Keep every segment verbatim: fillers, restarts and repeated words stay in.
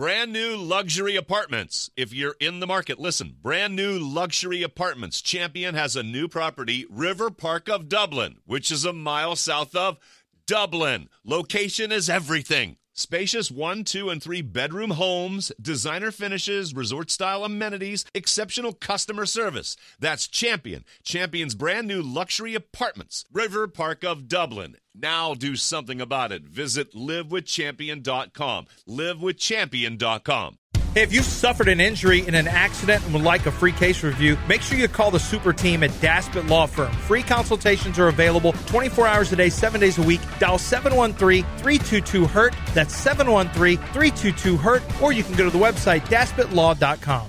Brand new luxury apartments. If you're in the market, listen. Brand new luxury apartments. Champion has a new property, River Park of Dublin, which is a mile south of Dublin. Location is everything. Spacious one, two, and three bedroom homes, designer finishes, resort-style amenities, exceptional customer service. That's Champion. Champion's brand new luxury apartments. River Park of Dublin. Now do something about it. Visit live with champion dot com. live with champion dot com. Hey, if you've suffered an injury in an accident and would like a free case review, make sure you call the super team at Daspit Law Firm. Free consultations are available twenty-four hours a day, seven days a week. Dial seven one three, three two two, hurt. That's seven one three, three two two, hurt. Or you can go to the website daspit law dot com.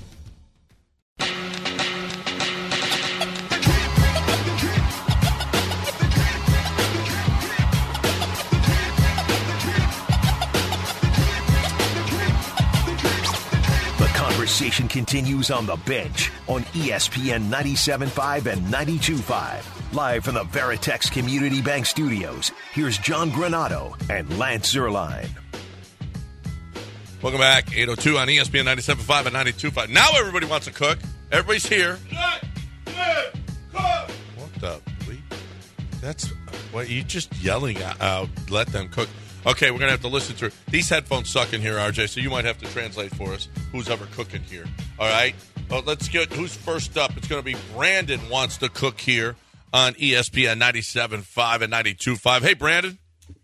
Conversation continues on the bench on E S P N ninety-seven point five and ninety-two point five. Live from the Veritex Community Bank Studios, here's John Granato and Lance Zierlein. Welcome back, eight oh two on E S P N ninety-seven point five and ninety-two point five. Now everybody wants to cook. Everybody's here. Let it cook. What the bleep? That's what you just yelling out. Let them cook. Okay, we're going to have to listen to it. These headphones suck in here, R J, so you might have to translate for us who's ever cooking here. All right? Well, let's get who's first up. It's going to be Brandon wants to cook here on E S P N ninety-seven point five and ninety-two point five. Hey, Brandon.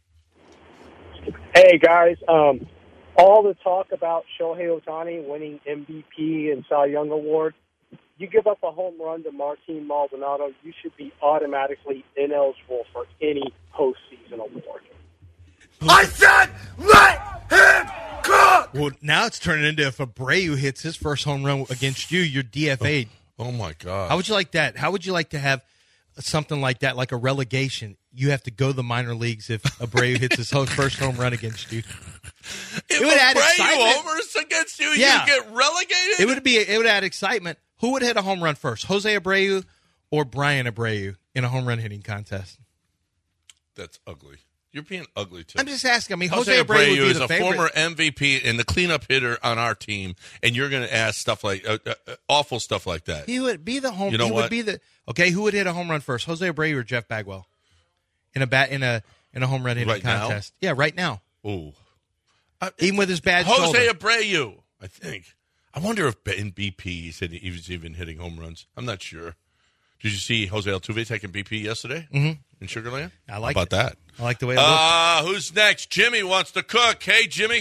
Hey, guys. Um, all the talk about Shohei Ohtani winning M V P and Cy Young Award, you give up a home run to Martin Maldonado, you should be automatically ineligible for any postseason award. I said, let him cook! Well, now it's turning into if Abreu hits his first home run against you, you're D F A'd. Oh, oh my God. How would you like that? How would you like to have something like that, like a relegation? You have to go to the minor leagues if Abreu hits his first home run against you. If it would add excitement. homers against you, yeah. you get relegated? It would be. It would add excitement. Who would hit a home run first, Jose Abreu or Brian Abreu in a home run hitting contest? That's ugly. You're being ugly, too. I'm just asking. I mean, Jose, Jose Abreu, Abreu would be is the a favorite. former M V P and the cleanup hitter on our team, and you're going to ask stuff like uh, uh, awful stuff like that. He would be the home. You know he what? would be the okay. Who would hit a home run first, Jose Abreu or Jeff Bagwell, in a bat in a in a home run hitting right contest? Now? Yeah, right now. Ooh, uh, even with his bad Jose shoulder. Abreu, I think. I wonder if in B P he said he was even hitting home runs. I'm not sure. Did you see Jose Altuve taking B P yesterday mm-hmm. in Sugar Land? I like How about it. that. I like the way it uh, looks. Who's next? Jimmy wants to cook. Hey, Jimmy.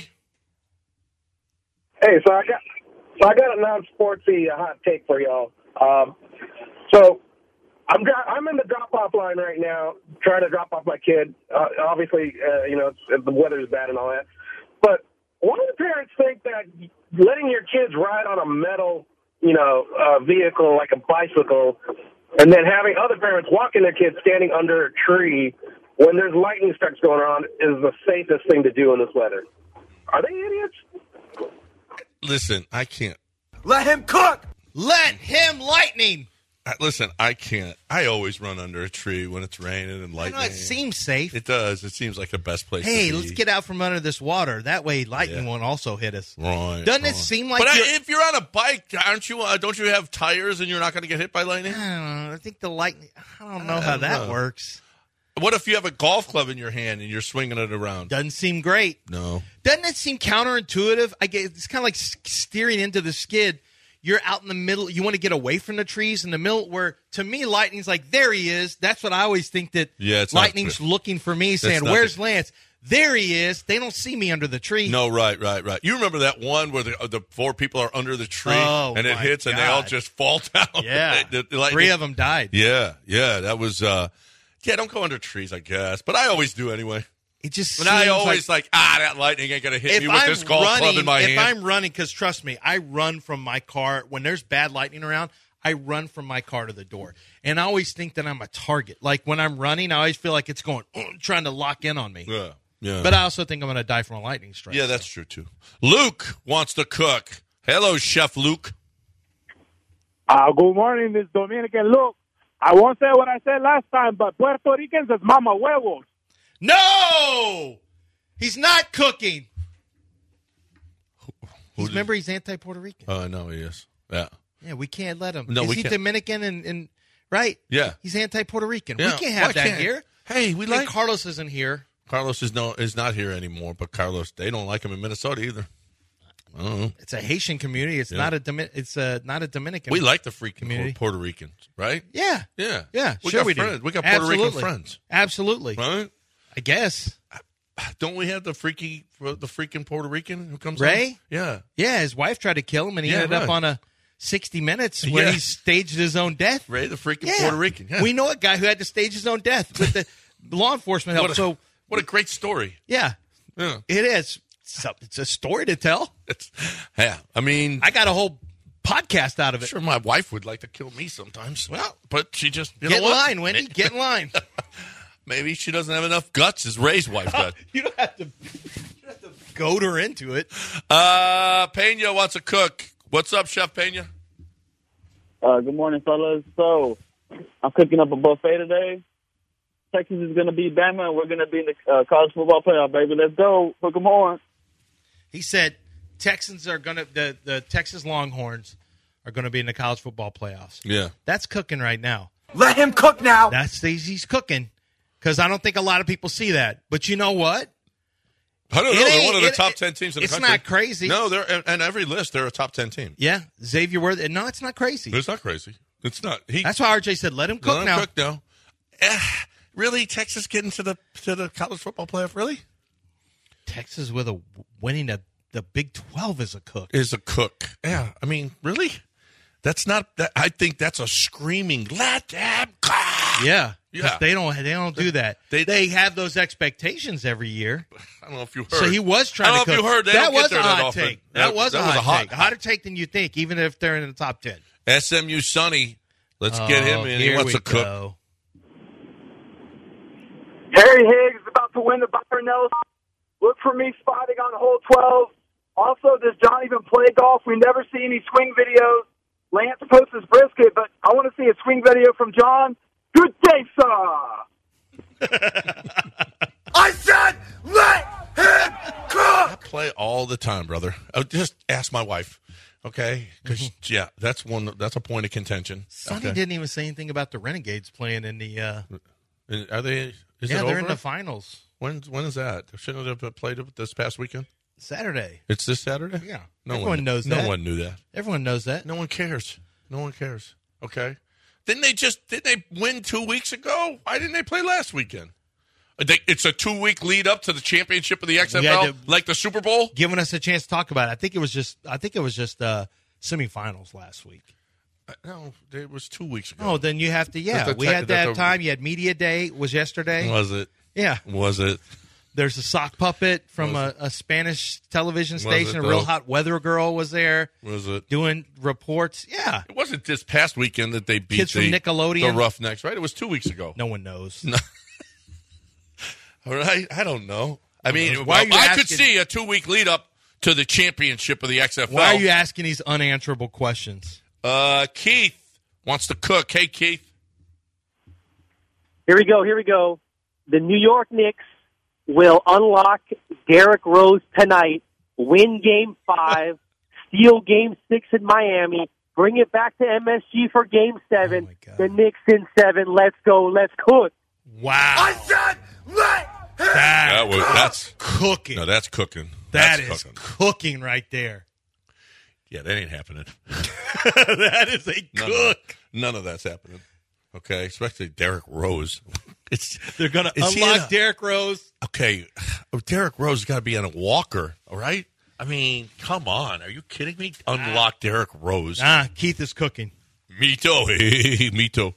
Hey, so I got so I got a non-sportsy hot take for y'all. Um, so I'm I'm in the drop-off line right now, trying to drop off my kid. Uh, obviously, uh, you know, it's, the weather's bad and all that. But why do parents think that letting your kids ride on a metal, you know, uh, vehicle like a bicycle, and then having other parents walking their kids standing under a tree when there's lightning strikes going on is the safest thing to do in this weather? Are they idiots? Listen, I can't. Let him cook! Let him lightning! Uh, listen, I can't. I always run under a tree when it's raining and I lightning. know it seems safe. It does. It seems like the best place Hey, to be. let's get out from under this water. That way lightning Yeah. won't also hit us. Right. Doesn't right. it seem like But I, you're- if you're on a bike, aren't you? Uh, don't you have tires and you're not going to get hit by lightning? I don't know. I think the lightning, I don't know I how don't that know. works. What if you have a golf club in your hand and you're swinging it around? Doesn't seem great. No. Doesn't it seem counterintuitive? I get it's kind of like steering into the skid. You're out in the middle. You want to get away from the trees in the middle where, to me, lightning's like, there he is. That's what I always think that Yeah, it's not lightning's good. looking for me, saying, not where's the- Lance? There he is. They don't see me under the tree. No, right, right, right. You remember that one where the, uh, the four people are under the tree Oh, and it my hits and they all God. just fall down? Yeah. The- the lightning- Three of them died. Yeah, yeah. That was, uh, yeah, don't go under trees, I guess. But I always do anyway. It just And I seems always like, like, ah, that lightning ain't going to hit if me with I'm this golf running, club in my if hand. I'm running, because trust me, I run from my car. When there's bad lightning around, I run from my car to the door. And I always think that I'm a target. Like when I'm running, I always feel like it's going, trying to lock in on me. Yeah, yeah. But I also think I'm going to die from a lightning strike. Yeah, that's true, too. Luke wants to cook. Hello, Chef Luke. Uh, good morning, this Dominican. Look, I won't say what I said last time, but Puerto Ricans is mama huevos. No! He's not cooking. He's, remember, he's anti-Puerto Rican. Oh, I know he is. Yeah. Yeah, we can't let him. No, is we he can't. Dominican and, and right? Yeah. He's anti-Puerto Rican. Yeah. We can't have Why that can't? here. Hey, we I mean, like Carlos isn't here. Carlos is no is not here anymore, but Carlos, they don't like him in Minnesota either. I don't know. It's a Haitian community. It's Yeah. not a Domin- It's a, not a Dominican. We like the freaking community. Puerto Ricans, right? Yeah. Yeah. Yeah. We sure got we friends. do. We got Puerto Absolutely. Rican friends. Absolutely. Right? I guess. Don't we have the freaky the freaking Puerto Rican who comes Ray? on? Yeah. Yeah, his wife tried to kill him, and he Yeah, ended right. up on a sixty minutes where Yeah. he staged his own death. Ray, the freaking Yeah. Puerto Rican. Yeah. We know a guy who had to stage his own death with the law enforcement help. What a, so, what a great story. yeah, Yeah. it is. So, it's a story to tell. It's, yeah. I mean, I got a whole podcast out of I'm it. sure my wife would like to kill me sometimes. Well, but she just you Get know in what? line, Wendy. Get in line. Maybe she doesn't have enough guts as Ray's wife does. You don't have to. You don't have to goad her into it. Uh, Pena wants to cook. What's up, Chef Pena? Uh, good morning, fellas. So, I'm cooking up a buffet today. Texas is going to beat Bama, and we're going to be in the uh, college football playoff, baby. Let's go. Hook 'em on. He said Texans are going to the the Texas Longhorns are going to be in the college football playoffs. Yeah. That's cooking right now. Let him cook now. That's he's, he's cooking because I don't think a lot of people see that. But you know what? I don't It know. They're ain't- one of the it- top it- ten teams in the it's country. not crazy. No, they're and, and every list they're a top ten team. Yeah, Xavier Worthy. No, it's not crazy. It's not crazy. It's not. He, That's why R J said, "Let him cook let him now." Cook now. Eh, really, Texas getting to the to the college football playoff? Really? Texas with a winning a, the Big twelve is a cook. Is a cook? Yeah. I mean, really? That's not. That, I think that's a screaming. Let them cook. Yeah, 'cause Yeah. They don't. They don't do that. They- They, have those expectations every year. I don't know if you heard. So he was trying I don't to know cook. if you heard. They that don't get was there a that hot often. take. That, was a that hot was a hot take. A hotter take than you think, even if they're in the top ten. S M U Sonny. Let's get him Oh, in. He here wants we to cook. go. Harry Higgs about to win the Byron Nelson. Look for me spotting on hole twelve. Also, does John even play golf? We never see any swing videos. Lance posts his brisket, but I want to see a swing video from John. Good day, sir. I said let him cook. I play all the time, brother. Uh, just ask my wife, okay? Because yeah, that's one. That's a point of contention. Sonny Okay. didn't even say anything about the Renegades playing in the. Uh, Are they? Is yeah, it they're over? in the finals when when is that? Shouldn't they have played it this past weekend? Saturday. It's this Saturday. Yeah, No everyone one knows No that. one knew that. Everyone knows that. No one cares. No one cares. Okay. Didn't they just? Didn't they win two weeks ago? Why didn't they play last weekend? They, it's a two week lead up to the championship of the X F L, had to- like the Super Bowl. Giving us a chance to talk about it. I think it was just. I think it was just uh, semifinals last week. Uh, No, it was two weeks ago. Oh, then you have to. Yeah, That's the we te- had that's that a- time. You had media day. Was yesterday. Was it? Yeah. Was it? There's a sock puppet from Was a, a Spanish television Was station. it, A real though? hot weather girl was there Was it? doing reports. Yeah. It wasn't this past weekend that they beat Kids from the, Nickelodeon? the Roughnecks, right? It was two weeks ago. No one knows. All right, I don't know. I mean, knows? Why are you I could asking- see a two week lead up to the championship of the X F L. Why are you asking these unanswerable questions? Uh, Keith wants to cook. Hey, Keith. Here we go. Here we go. The New York Knicks will unlock Derrick Rose tonight, win Game five, steal Game six in Miami, bring it back to M S G for Game seven. Oh, my God. The Knicks in seven. Let's go. Let's cook. Wow. I said let him That That was that's cooking. no, that's cooking. That That's is cooking. cooking right there. Yeah, that ain't happening. That is a None cook. Of, none of that's happening. Okay, especially Derrick Rose. It's They're going to Is he unlock in a- Derrick Rose. okay. Derrick Rose has got to be on a walker. All right. I mean, come on. Are you kidding me? Unlock Derrick Rose. Ah, Keith is cooking. Mito. Hey, Mito.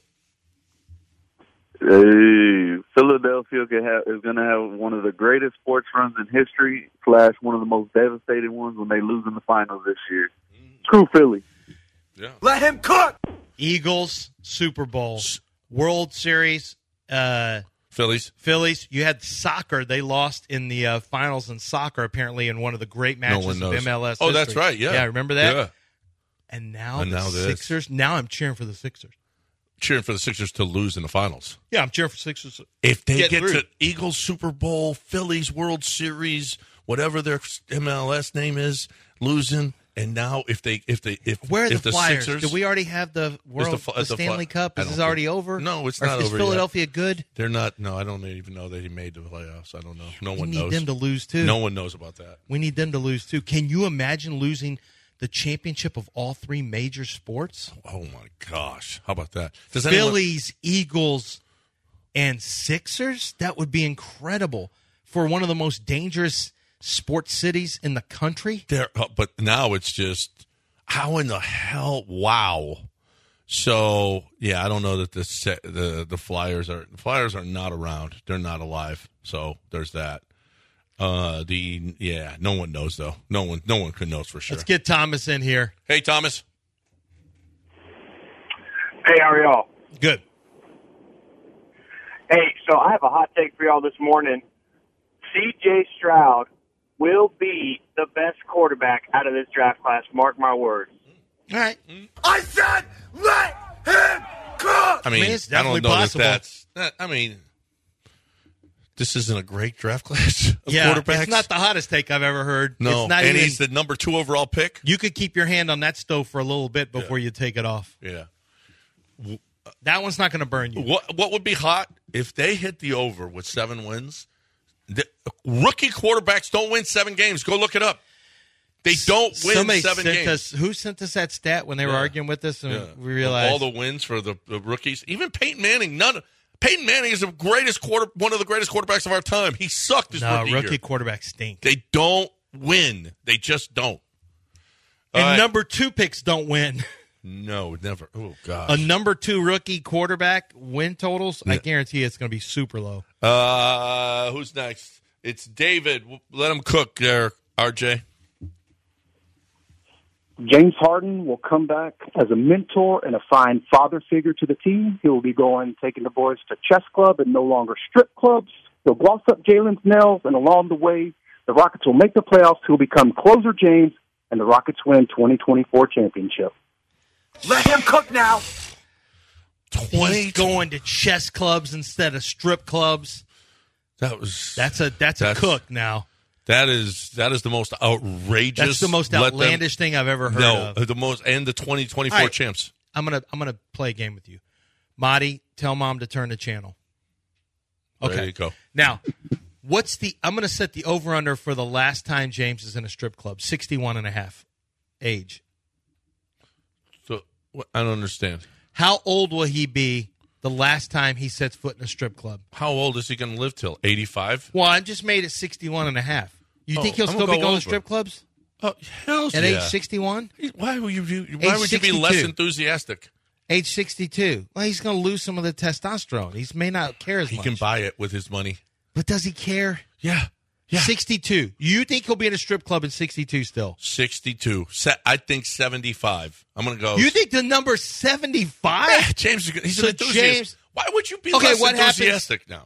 Hey, Philadelphia could have, is going to have one of the greatest sports runs in history, slash one of the most devastating ones when they lose in the finals this year. True Philly. Yeah. let him cook. Eagles, Super Bowl, World Series, uh, Phillies. Phillies. You had soccer. They lost in the uh, finals in soccer, apparently, in one of the great matches one of knows. M L S Oh, history. that's right. Yeah. Yeah, remember that? Yeah. And now And the now this. Sixers. Now I'm cheering for the Sixers. Cheering for the Sixers to lose in the finals. Yeah, I'm cheering for Sixers. If they Get get, through. to Eagles Super Bowl, Phillies World Series, whatever their M L S name is, losing, and now if they if they if Where are the, if the Flyers? Sixers, Do we already have the world, the, the, is the Stanley Fly- Cup? I Is don't this already think- over? No, it's Or not is over Philadelphia yet. good? They're not. No, I don't even know that he made the playoffs. I don't know. No We one need knows. them to lose too. No one knows about that. We need them to lose too. Can you imagine losing the championship of all three major sports? Oh my gosh, how about that? Does anyone, Phillies, Eagles, and Sixers? That would be incredible for one of the most dangerous sports cities in the country. there, uh, but now it's just how in the hell? Wow. So yeah, I don't know that the se- the the Flyers are the Flyers are not around. They're not alive. So there's that. Uh, the yeah, no one knows though. No one, no one can knows for sure. Let's get Thomas in here. Hey, Thomas. Hey, how are y'all? Good. Hey, so I have a hot take for y'all this morning. C J Stroud will be the best quarterback out of this draft class. Mark my words. All right. I said let him cook! I mean, I mean, it's I don't definitely know possible. that that's. That, I mean, this isn't a great draft class of Yeah, quarterbacks. it's not the hottest take I've ever heard. no, it's not and even, he's the number two overall pick. you could keep your hand on that stove for a little bit before you take it off. Yeah. That one's not going to burn you. What What would be hot if they hit the over with seven wins? The, rookie quarterbacks don't win seven games. Go look it up. They don't win Somebody seven sent games. us, who sent us that stat when they were Yeah. arguing with us, and Yeah. we realized all the wins for the, the rookies. Even Peyton Manning. None. Peyton Manning is the greatest quarter, one of the greatest quarterbacks of our time. He sucked his no rookie, rookie year. quarterbacks stink. They don't win. They just don't. And All right. number two picks don't win. No, never. Oh gosh. A number two rookie quarterback win totals, I Yeah. guarantee it's going to be super low. Uh, who's next? It's David. Let him cook there, R J. James Harden will come back as a mentor and a fine father figure to the team. He will be going, taking the boys to chess club and no longer strip clubs. He'll gloss up Jalen's nails, and along the way, the Rockets will make the playoffs. He'll become closer James, and the Rockets win twenty twenty-four championship. Let him cook now! He's going to chess clubs instead of strip clubs. That was That's a that's, That's- a cook now. that is that is the most outrageous. That's the most let them- outlandish thing I've ever heard no, of. the most and the twenty twenty-four All right. champs. I'm gonna I'm gonna play a game with you. Marty, tell mom to turn the channel. Okay. There you go. Now, what's the I'm gonna set the over under for the last time James is in a strip club, sixty-one and a half age. So what- I don't understand. How old will he be the last time he sets foot in a strip club? How old is he going to live till? eighty-five? Well, I just made it sixty-one and a half. You Oh, think he'll I'm still gonna be go going over. to strip clubs Oh, hell at yeah. age sixty-one? Why would you? be- Why Age would you be less sixty-two. enthusiastic? Age sixty-two. Well, he's going to lose some of the testosterone. He may not care as He much. can buy it with his money. But does he care? Yeah, yeah. sixty-two. You think he'll be in a strip club at sixty-two still? sixty-two. Se- I think seventy-five. I'm going to go. You think the number seventy-five? Yeah, James? is good. He's So an enthusiast. James- Why would you be Okay, less what happens- enthusiastic now?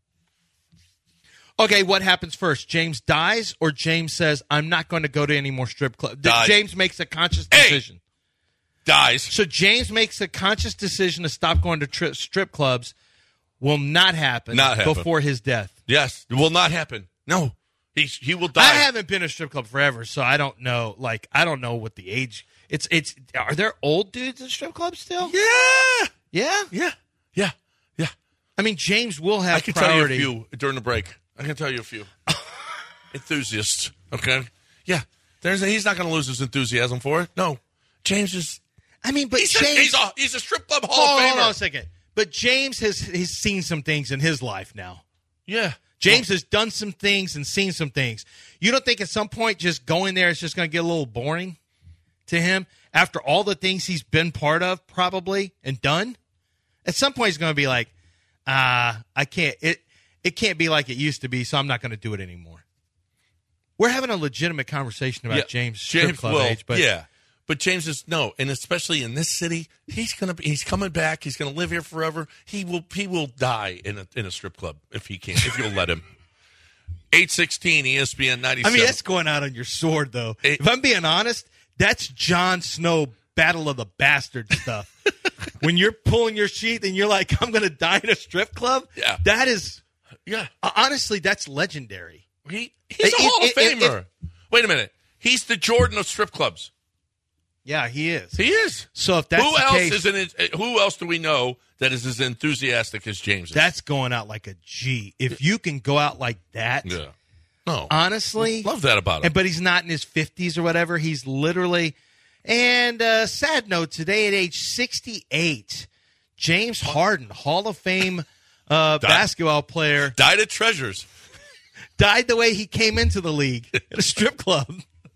Okay, what happens first? James dies, or James says, I'm not going to go to any more strip clubs? Dies. James makes a conscious Hey! decision. Dies. So James makes a conscious decision to stop going to tri- strip clubs. Will not happen, Not happen. before his death. Yes, it will not happen. No, he he will die. I haven't been to a strip club forever, so I don't know. Like, I don't know what the age. It's it's. Are there old dudes in strip clubs still? Yeah, Yeah. yeah, yeah, yeah. I mean, James will have I can priority. tell you a few during the break. I can tell you a few. Enthusiasts, okay? Yeah, there's he's not going to lose his enthusiasm for it. No, James is. I mean, but He's, a, James. he's, a, he's a strip club Hall hold, of hold Famer. on a second. But James has he's seen some things in his life now. Yeah, James has done some things and seen some things. You don't think at some point just going there is just going to get a little boring to him after all the things he's been part of, probably, and done? At some point, he's going to be like, ah, I can't. It it can't be like it used to be, so I'm not going to do it anymore. We're having a legitimate conversation about yeah. James' strip James club will, age, but yeah. But James is no, and especially in this city, he's gonna be. He's coming back. He's gonna live here forever. He will. He will die in a in a strip club if he can. If you'll let him. Eight sixteen E S P N ninety I seven. mean, that's going out on your sword, though. It- if I'm being honest, that's Jon Snow Battle of the Bastards stuff. When you're pulling your sheath and you're like, I'm going to die in a strip club, Yeah. that is, yeah. uh, honestly, that's legendary. He he's If- a Hall if- of if- Famer. Wait a minute. He's the Jordan of strip clubs. Yeah, he is. He is. So if that's who the else case, is in it, who else do we know that is as enthusiastic as James is? That's going out like a G. If you can go out like that, yeah. No, honestly, love that about him. And, but he's not in his fifties or whatever. He's literally. And uh, sad note today at age sixty-eight, James Harden, Hall of Fame uh, died, basketball player, died at Treasures. Died the way he came into the league at a strip club.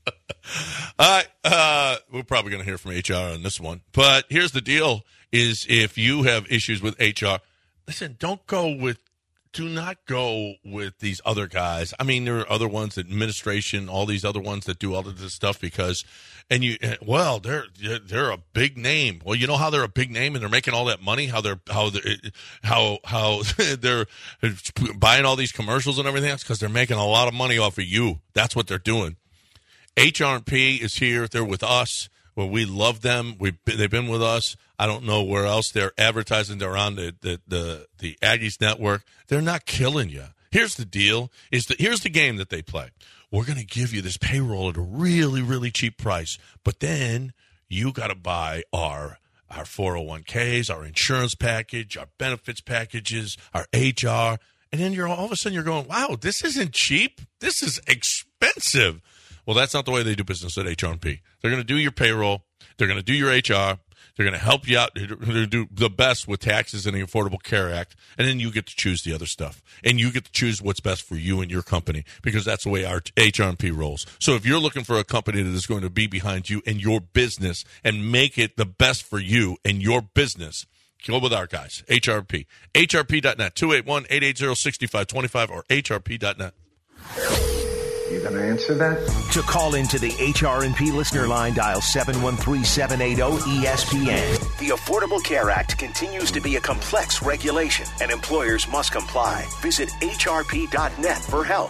All right, uh, we're probably going to hear from H R on this one. But here's the deal, is if you have issues with H R, listen, don't go with, do not go with these other guys. I mean, there are other ones, administration, all these other ones that do all of this stuff because, and you, well, they're, they're a big name. Well, you know how they're a big name and they're making all that money, how they're, how they're, how, how they're buying all these commercials and everything else because they're making a lot of money off of you. That's what they're doing. H R and P is here. They're with us. Well, we love them. We've been, they've been with us. I don't know where else they're advertising. They're on the, the, the, the Aggies network. They're not killing you. Here's the deal. Is the, here's the game that they play. We're going to give you this payroll at a really, really cheap price, but then you got to buy our our four oh one k's, our insurance package, our benefits packages, our H R, and then you're all of a sudden you're going, wow, this isn't cheap. This is expensive. Well, that's not the way they do business at H R and P. They're going to do your payroll. They're going to do your H R. They're going to help you out. They're going to do the best with taxes and the Affordable Care Act. And then you get to choose the other stuff. And you get to choose what's best for you and your company because that's the way our H R and P rolls. So if you're looking for a company that is going to be behind you and your business and make it the best for you and your business, go with our guys, H R P. H R P dot net, two eight one, eight eight zero, six five two five or H R P dot net. You going to answer that? To call into the H R and P listener line, dial seven one three, seven eight zero, E S P N. The Affordable Care Act continues to be a complex regulation, and employers must comply. Visit H R P dot net for help.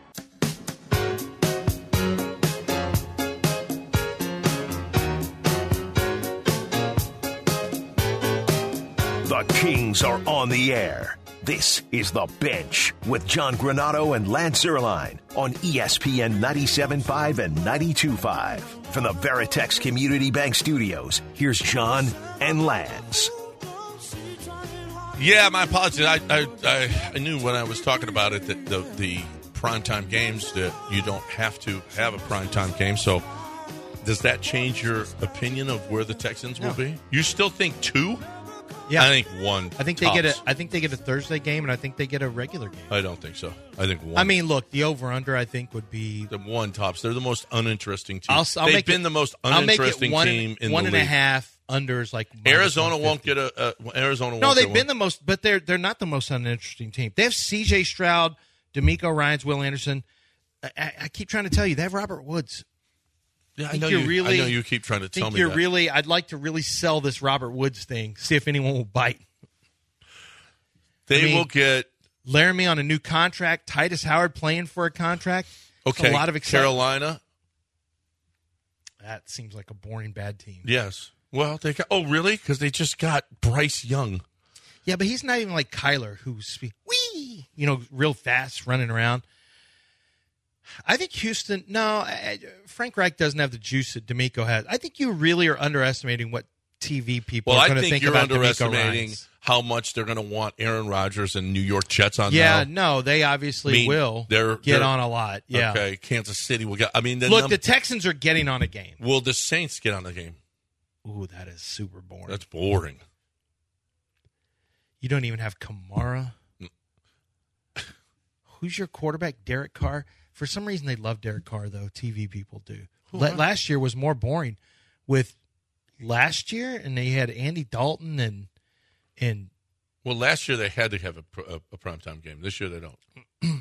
The Kings are on the air. This is The Bench with John Granato and Lance Zierlein on E S P N ninety-seven point five and ninety-two point five. From the Veritex Community Bank Studios, here's John and Lance. Yeah, my apologies. I, I, I, I knew when I was talking about it that the, the primetime games, that you don't have to have a primetime game. So does that change your opinion of where the Texans will No. be? You still think two? Yeah, I think one. I think they tops. get a. I think they get a Thursday game, and I think they get a regular game. I don't think so. I think one. I mean, look, the over/under I think would be the one tops. They're the most uninteresting team. I'll, I'll They've make been it, the most I'll make uninteresting it one, team in one the and a league. half unders like Arizona won't get a. Uh, Arizona. No, won't they've get been one. the most, but they're they're not the most uninteresting team. They have C J Stroud, D'Amico Ryans, Will Anderson. I, I, I keep trying to tell you they have Robert Woods. Yeah, I, think know you're you. really, I know you keep trying to think tell me you're that. really. I'd like to really sell this Robert Woods thing. See if anyone will bite. They I mean, will get Laramie on a new contract. Titus Howard playing for a contract. okay. A lot of excitement. Carolina. That seems like a boring bad team. Yes. Well, they got. Oh, really? Because they just got Bryce Young. Yeah, but he's not even like Kyler, who's wee, you know, real fast, running around. I think Houston. No, I, Frank Reich doesn't have the juice that D'Amico has. I think you really are underestimating what T V people Well, are I going to think, think you're about D'Amico underestimating Ryans. how much they're going to want Aaron Rodgers and New York Jets on. Yeah, now. no, they obviously I mean, will they're, get they're, on a lot. Yeah. Okay, Kansas City will get. I mean, the Look, num- the Texans are getting on a game. will the Saints get on the game? Ooh, that is super boring. That's boring. You don't even have Kamara. Who's your quarterback? Derek Carr. For some reason, they love Derek Carr, though. T V people do. La- last year was more boring. With last year, and they had Andy Dalton and and Well, last year they had to have a, a, a primetime game. This year they don't.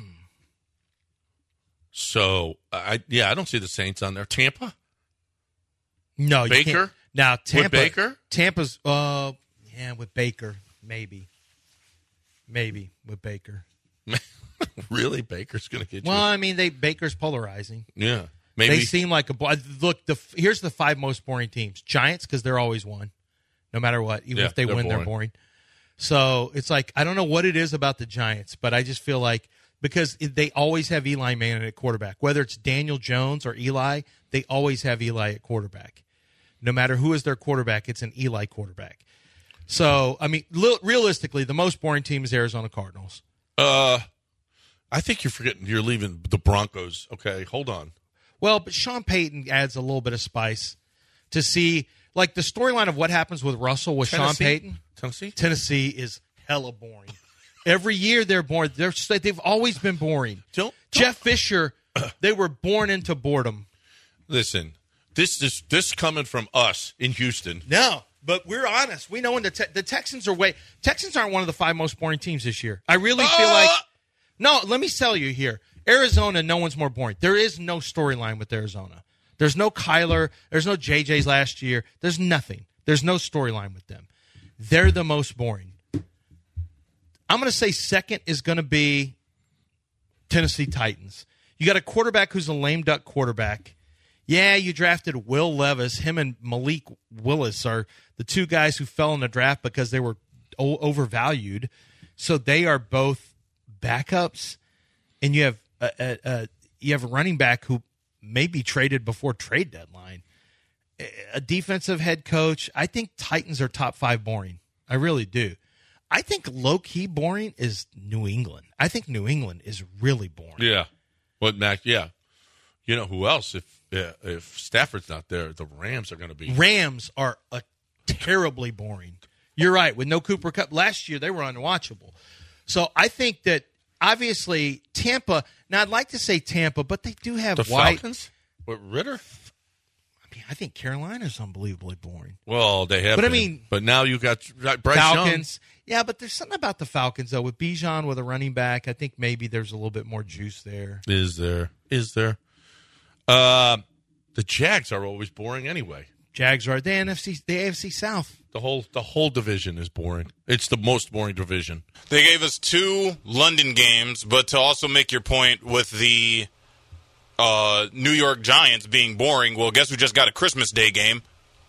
So, I yeah, I don't see the Saints on there. Tampa? no you Baker? can't- Now Tampa. Baker? Tampa's. Uh, yeah, with Baker, maybe, maybe with Baker. Really? Baker's going to get you? Well, I mean, they Baker's polarizing. Yeah. Maybe. They seem like a bo- look. The here's the five most boring teams: Giants, because they're always one, no matter what. Even Yeah, if they they're win, they're boring. boring. So it's like I don't know what it is about the Giants, but I just feel like because they always have Eli Manning at quarterback. Whether it's Daniel Jones or Eli, they always have Eli at quarterback. No matter who is their quarterback, it's an Eli quarterback. So, I mean, li- realistically, the most boring team is Arizona Cardinals. Uh, I think you're forgetting you're leaving the Broncos. Okay, hold on. Well, but Sean Payton adds a little bit of spice to see, like the storyline of what happens with Russell with Tennessee? Sean Payton. Tennessee? Tennessee is hella boring. Every year they're boring. They're, they've always been boring. Don't, don't. Jeff Fisher, they were born into boredom. Listen, this is this coming from us in Houston. No, but we're honest. We know when the te- the Texans are way Texans aren't one of the five most boring teams this year. I really feel Uh! like no. Let me tell you here, Arizona. No one's more boring. There is no storyline with Arizona. There's no Kyler. There's no J J's last year. There's nothing. There's no storyline with them. They're the most boring. I'm going to say second is going to be Tennessee Titans. You got a quarterback who's a lame duck quarterback. Yeah, you drafted Will Levis. Him and Malik Willis are the two guys who fell in the draft because they were o- overvalued. So they are both backups, and you have a, a, a you have a running back who may be traded before trade deadline. A defensive head coach. I think Titans are top five boring. I really do. I think low-key boring is New England. I think New England is really boring. Yeah. What, Mac? Yeah. You know who else? If uh, if Stafford's not there, the Rams are going to be. Rams are a terribly boring. You're right. With no Cooper Kupp. Last year, they were unwatchable. So I think that, obviously, Tampa. Now, I'd like to say Tampa, but they do have The White. Falcons? What, Ritter? I mean, I think Carolina's unbelievably boring. Well, they have But, I been. mean, But now you got Bryce Falcons. Young. Yeah, but there's something about the Falcons, though. With Bijan with a running back, I think maybe there's a little bit more juice there. Is there? Is there? Uh, the Jags are always boring anyway. Jags are the N F C, the A F C South. The whole the whole division is boring. It's the most boring division. They gave us two London games, but to also make your point with the uh, New York Giants being boring, well, guess who just got a Christmas Day game?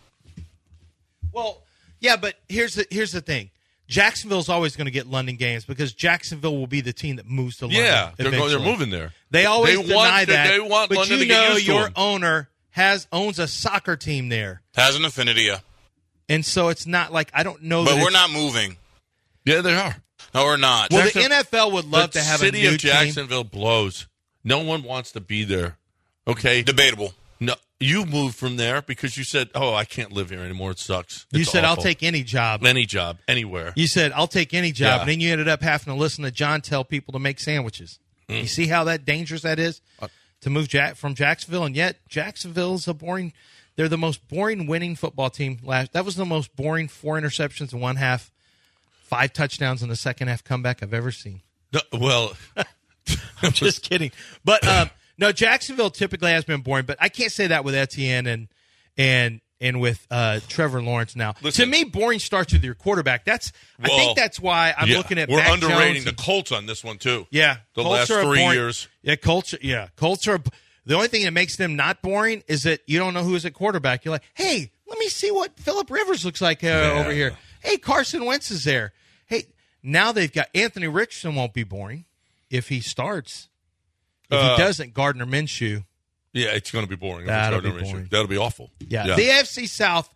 Well, yeah, but here's the here's the thing. Jacksonville's always going to get London games because Jacksonville will be the team that moves to London. Yeah, they're going, they're eventually. moving there. They always they deny want, that. They want but London you to get know used to your them. owner has owns a soccer team there, Has an affinity, yeah. and so it's not like I don't know. But that we're it's- not moving. Yeah, they are. No, we're not. Well, Jackson- the N F L would love the to have city a new of Jacksonville blows. No one wants to be there. Okay, Debatable. no, you moved from there because you said, "Oh, I can't live here anymore. It sucks." team. You It's said I'll awful." take any job. any job anywhere. You said I'll take any job, Yeah. and then you ended up having to listen to John tell people to make sandwiches. Mm. You see how that dangerous that is Uh, to move Jack from Jacksonville, and yet Jacksonville's a boring. They're the most boring winning football team last. That was the most boring four interceptions in one half, five touchdowns in the second half comeback I've ever seen. No, well, I'm just kidding, but um, no, Jacksonville typically has been boring, but I can't say that with Etienne and and and with uh, Trevor Lawrence now. Listen. To me, boring starts with your quarterback. That's I Well, think that's why I'm yeah, looking at we're Mac underrating Jones the and- Colts on this one too. Yeah, the Colts last are a three boring- years. Yeah, Colts. Yeah, Colts are. The only thing that makes them not boring is that you don't know who is at quarterback. You're like, hey, let me see what Phillip Rivers looks like uh, Yeah. over here. Hey, Carson Wentz is there. Hey, now they've got Anthony Richardson won't be boring if he starts. If Uh, he doesn't, Gardner Minshew. Yeah, it's going to be boring. if it's That'll Gardner be Minshew. boring. That'll be awful. Yeah. yeah. The A F C South,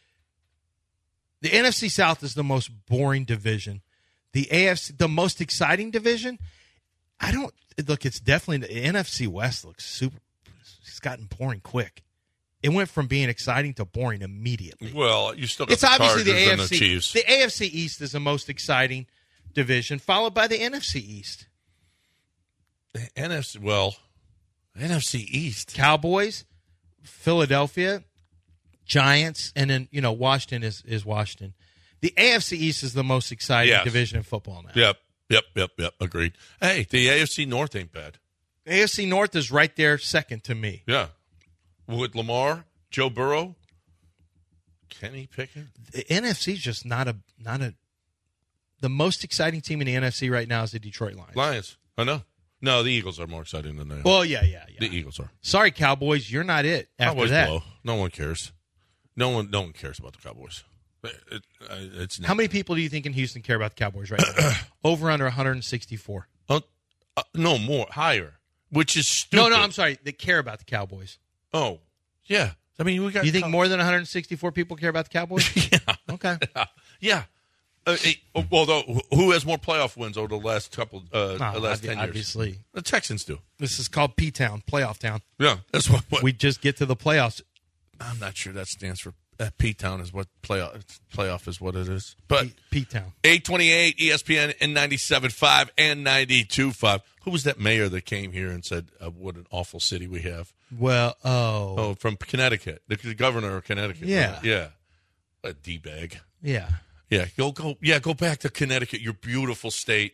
the N F C South is the most boring division. The A F C, the most exciting division, I don't look. It's definitely the N F C West looks super. It's gotten boring quick. It went from being exciting to boring immediately. Well, you still got It's the obviously the Chargers A and F C. the Chiefs. The A F C East is the most exciting division, followed by the N F C East. The N F C, well, N F C East. Cowboys, Philadelphia, Giants, and then, you know, Washington is, is Washington. The A F C East is the most exciting Yes. division in football now. Yep, yep, yep, yep. Agreed. Hey, the A F C North ain't bad. The A F C North is right there second to me. Yeah. With Lamar, Joe Burrow, Kenny Pickett. The N F C is just not a not a the most exciting team in the N F C right now is the Detroit Lions. Lions. I know. No, the Eagles are more exciting than they are. Well, yeah, yeah, yeah. The Eagles are. Sorry, Cowboys, you're not it after Cowboys that. blow. No one cares. No one. No one cares about the Cowboys. It, it, it's How many people do you think in Houston care about the Cowboys right now? Over under one hundred sixty-four. Oh, Uh, no, more. Higher. Which is stupid. No, no, I'm sorry. They care about the Cowboys. Oh, yeah. I mean, we got. Do you think cow- more than one hundred sixty-four people care about the Cowboys? yeah. Okay. Yeah. Uh, it, although, who has more playoff wins over the last couple, uh, Oh, the last obvi- ten years? obviously. The Texans do. This is called P-Town, playoff town. Yeah, that's what, what We just get to the playoffs. I'm not sure that stands for. Uh, P-Town is what playoff playoff is what it is. But P-Town. eight twenty-eight E S P N and ninety-seven point five and ninety-two point five. Who was that mayor that came here and said, uh, what an awful city we have? Well, oh. Oh, from Connecticut. The, the governor of Connecticut. Yeah. Right? Yeah. A D-bag. Yeah. Yeah, go go. Yeah, go back to Connecticut, your beautiful state.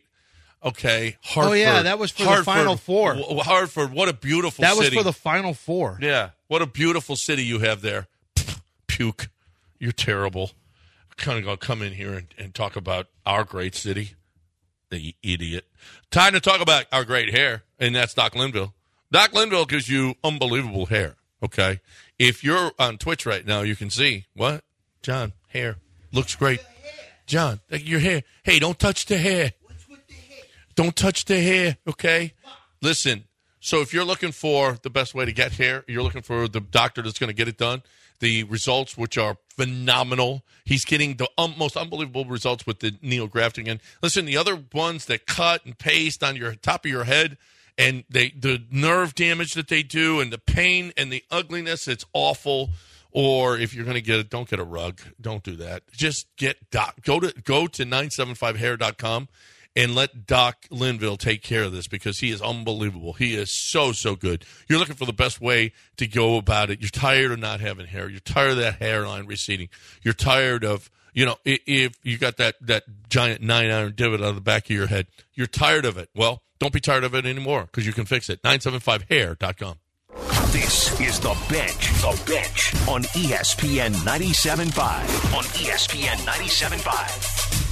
Okay, Hartford. Oh, yeah, that was for the Hartford, Final Four. W- Hartford, what a beautiful That city. was for the Final Four. Yeah, what a beautiful city you have there. Puke, you're terrible. Kind of gonna come in here and, and talk about our great city. The idiot. Time to talk about our great hair, and that's Doc Linville. Doc Linville gives you unbelievable hair. Okay, if you're on Twitch right now, you can see what John hair looks great. John, your hair. Hey, don't touch the hair. What's with the hair? Don't touch the hair, okay? Listen, so if you're looking for the best way to get hair, you're looking for the doctor that's going to get it done, the results, which are phenomenal. He's getting the um, most unbelievable results with the neografting. And listen, the other ones that cut and paste on your top of your head, and they the nerve damage that they do and the pain and the ugliness, it's awful. Or if you're going to get it, don't get a rug. Don't do that. Just get Doc. Go to go to nine seven five hair dot com and let Doc Linville take care of this because he is unbelievable. He is so, so good. You're looking for the best way to go about it. You're tired of not having hair. You're tired of that hairline receding. You're tired of, you know, if you got that, that giant nine-iron divot on the back of your head, you're tired of it. Well, don't be tired of it anymore because you can fix it. nine seven five hair dot com. This is The Bench. The Bench on E S P N ninety-seven point five. On E S P N ninety-seven point five.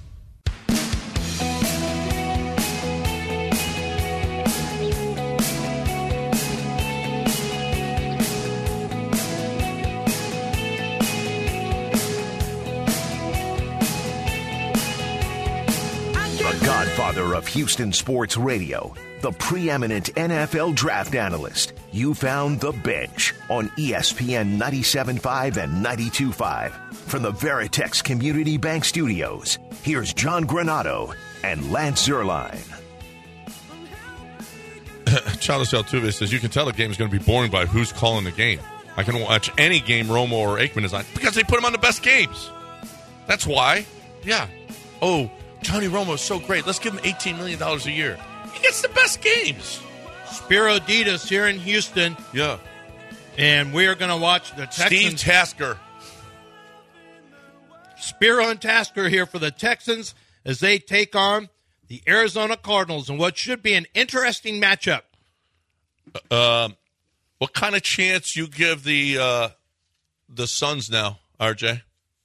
The godfather of Houston sports radio, the preeminent N F L draft analyst. You found The Bench on E S P N ninety-seven point five and ninety-two point five. From the Veritex Community Bank Studios, here's John Granado and Lance Zierlein. Charles Altuve says, you can tell the game is going to be boring by who's calling the game. I can watch any game Romo or Aikman is on because they put him on the best games. That's why. Yeah. Oh, Johnny Romo is so great. Let's give him eighteen million dollars a year. He gets the best games. Spiro Ditas here in Houston. Yeah. And we are going to watch the Texans. Steve Tasker. Spiro and Tasker here for the Texans as they take on the Arizona Cardinals in what should be an interesting matchup. Uh, what kind of chance you give the uh, the Suns now, R J?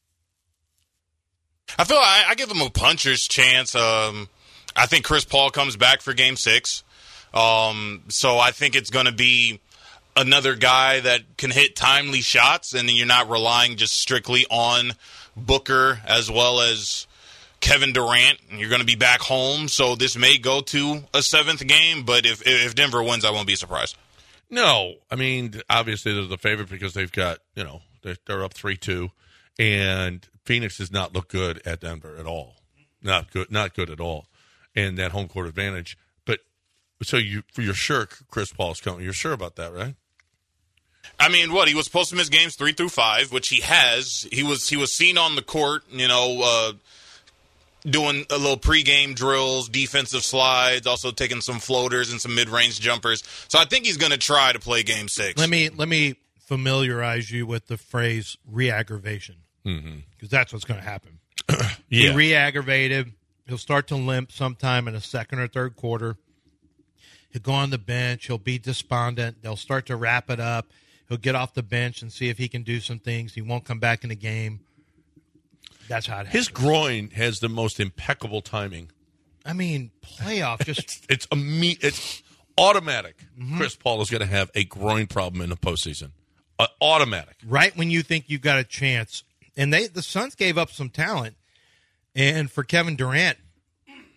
I feel I, I give them a puncher's chance. Um, I think Chris Paul comes back for Game Six, um, so I think it's going to be another guy that can hit timely shots, and you're not relying just strictly on Booker as well as Kevin Durant. You're going to be back home, so this may go to a seventh game. But if if Denver wins, I won't be surprised. No, I mean obviously they're the favorite because they've got you know they're, they're up three two, and Phoenix does not look good at Denver at all. Not good, not good at all, and that home court advantage. But so you you're sure Chris Paul's coming? You're sure about that, right? I mean, what he was supposed to miss games three through five, which he has. He was he was seen on the court, you know, uh, doing a little pregame drills, defensive slides, also taking some floaters and some mid-range jumpers. So I think he's going to try to play Game Six. Let me let me familiarize you with the phrase re-aggravation because mm-hmm. that's what's going to happen. Yeah. He re-aggravated. He'll start to limp sometime in the second or third quarter. He'll go on the bench. He'll be despondent. They'll start to wrap it up. He'll get off the bench and see if he can do some things. He won't come back in the game. That's how it happens. His groin has the most impeccable timing. I mean, playoff just it's it's, a me, it's automatic. Mm-hmm. Chris Paul is going to have a groin problem in the postseason. Uh, automatic. Right when you think you've got a chance. And they the Suns gave up some talent. And for Kevin Durant,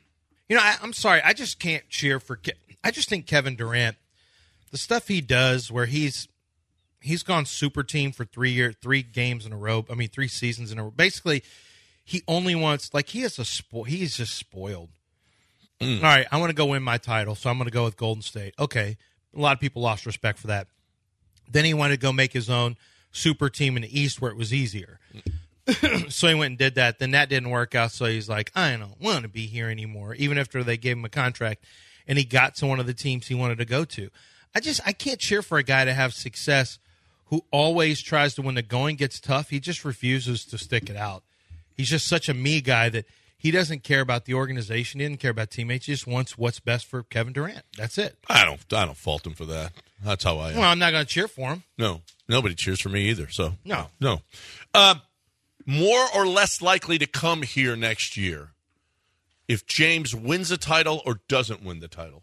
You know, I, I'm sorry. I just can't cheer for Ke- – I just think Kevin Durant, the stuff he does where he's he's gone super team for three year, three games in a row. I mean, three seasons in a row. Basically, he only wants – like he is a spo- – he's just spoiled. Mm. All right, I want to go win my title, so I'm going to go with Golden State. Okay, a lot of people lost respect for that. Then he wanted to go make his own super team in the East where it was easier. So he went and did that. Then that didn't work out, so he's like, I don't want to be here anymore, even after they gave him a contract, and he got to one of the teams he wanted to go to. I just I can't cheer for a guy to have success who always tries to, when the going gets tough, he just refuses to stick it out. He's just such a me guy that he doesn't care about the organization. He doesn't care about teammates. He just wants what's best for Kevin Durant. That's it. I don't I don't fault him for that. That's how I am. Well, I'm not going to cheer for him. No. Nobody cheers for me either. So No. No. Uh, more or less likely to come here next year if James wins the title or doesn't win the title?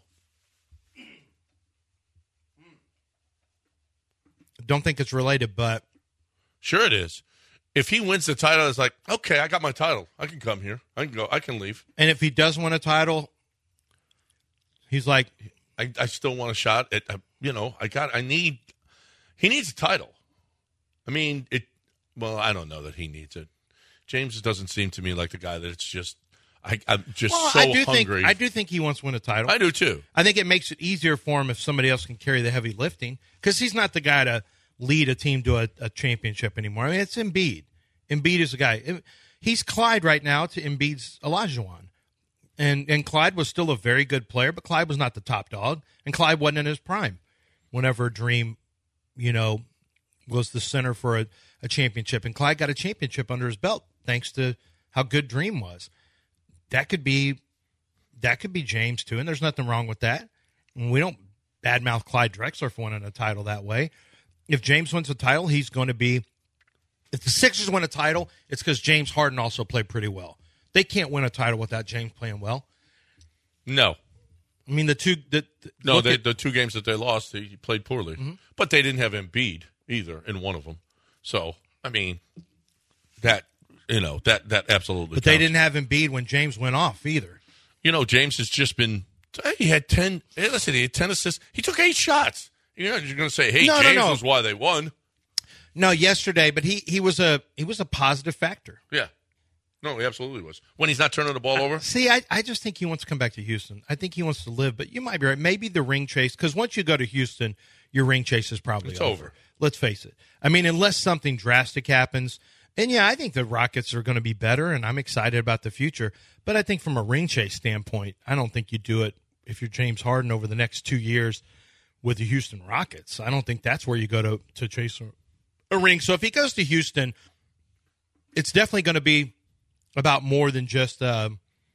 Don't think it's related, but sure it is. If he wins the title, it's like, okay, I got my title. I can come here. I can go. I can leave. And if he does win a title, he's like, I, I still want a shot at, uh, you know, I got, I need, he needs a title. I mean, it, well, I don't know that he needs it. James doesn't seem to me like the guy that it's just, I, I'm just well, so I do hungry. Think, I do think he wants to win a title. I do too. I think it makes it easier for him if somebody else can carry the heavy lifting because he's not the guy to lead a team to a, a championship anymore. I mean, it's Embiid. Embiid is the guy. He's Clyde right now to Embiid's Olajuwon. And and Clyde was still a very good player, but Clyde was not the top dog. And Clyde wasn't in his prime whenever Dream, you know, was the center for a, a championship. And Clyde got a championship under his belt thanks to how good Dream was. That could be that could be James, too, and there's nothing wrong with that. And we don't badmouth Clyde Drexler for winning a title that way. If James wins a title, he's going to be – if the Sixers win a title, it's because James Harden also played pretty well. They can't win a title without James playing well. No. I mean, the two the, the, – No, they, at, the two games that they lost, he played poorly. Mm-hmm. But they didn't have Embiid either in one of them. So, I mean, that – you know, that, that absolutely But counts. they didn't have Embiid when James went off either. You know, James has just been – he had ten – hey, listen, he had ten assists. He took eight shots. You know, you're going to say, hey, no, James no, no. was why they won. No, yesterday, but he, he was a he was a positive factor. Yeah. No, he absolutely was. When he's not turning the ball over? See, I, I just think he wants to come back to Houston. I think he wants to live, but you might be right. Maybe the ring chase, because once you go to Houston, your ring chase is probably it's over. over. Let's face it. I mean, unless something drastic happens. And, yeah, I think the Rockets are going to be better, and I'm excited about the future. But I think from a ring chase standpoint, I don't think you do it if you're James Harden over the next two years with the Houston Rockets. I don't think that's where you go to, to chase a, a ring. So if he goes to Houston, it's definitely going to be about more than just uh,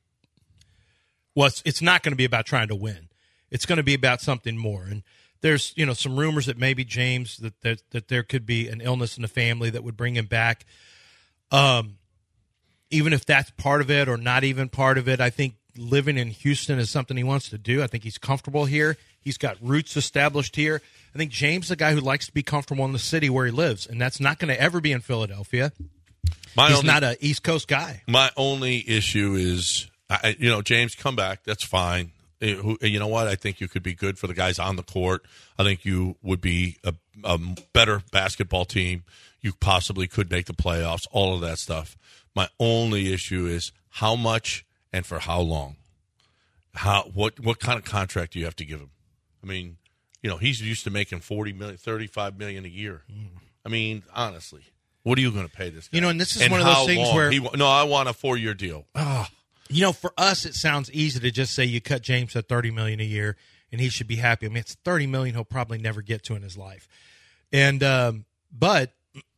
– well, it's, it's not going to be about trying to win. It's going to be about something more. And there's, you know, some rumors that maybe James, that, that, that there could be an illness in the family that would bring him back. Um, even if that's part of it or not even part of it, I think living in Houston is something he wants to do. I think he's comfortable here. He's got roots established here. I think James is a guy who likes to be comfortable in the city where he lives, and that's not going to ever be in Philadelphia. My he's only, not an East Coast guy. My only issue is, I, you know, James, come back. That's fine. You know what? I think you could be good for the guys on the court. I think you would be a, a better basketball team. You possibly could make the playoffs, all of that stuff. My only issue is how much and for how long. How what what kind of contract do you have to give him? I mean, you know, he's used to making forty million, thirty-five million a year. Mm. I mean, honestly, what are you going to pay this guy? You know, and this is and one of those things long? where he, no, I want a four-year deal. Oh, you know, for us, it sounds easy to just say you cut James at thirty million dollars a year and he should be happy. I mean, it's thirty million dollars he'll probably never get to in his life. And um, but